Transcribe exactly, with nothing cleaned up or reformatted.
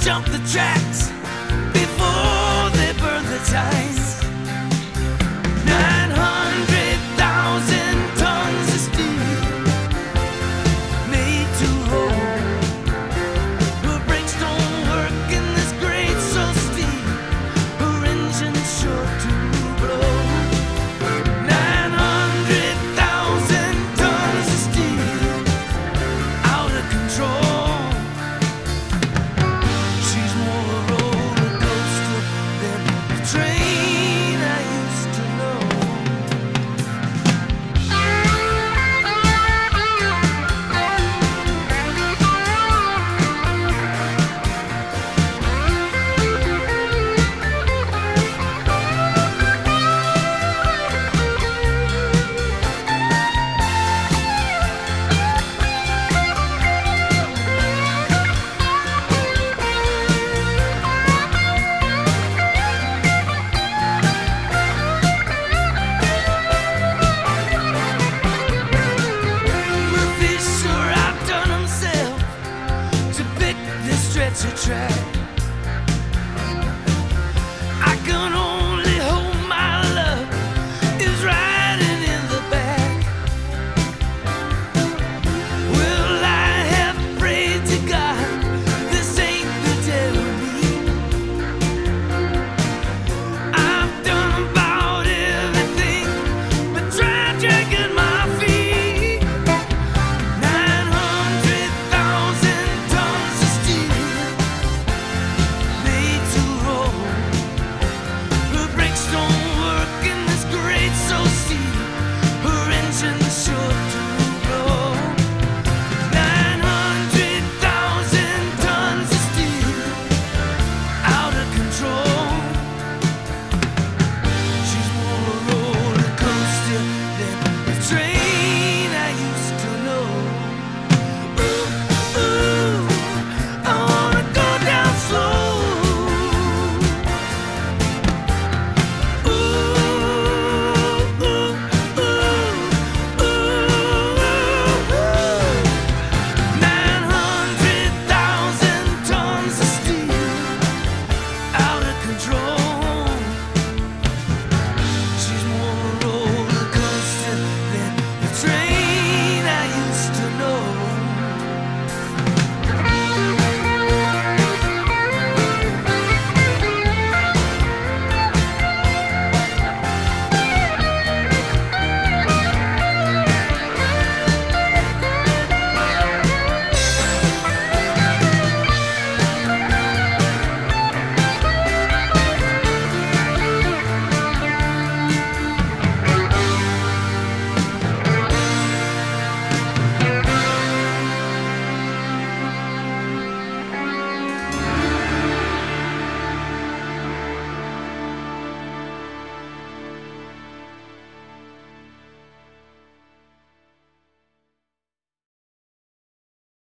jump the tracks before they burn the ties. Nine hundred thousand tons of steel made to hold. Her brakes don't work in this great so steep. Her engine's sure to blow. Nine hundred thousand tons of steel out of control. She's more a roller coaster than the train I used to know. Murphy sure outdone himself to pick this stretcher track.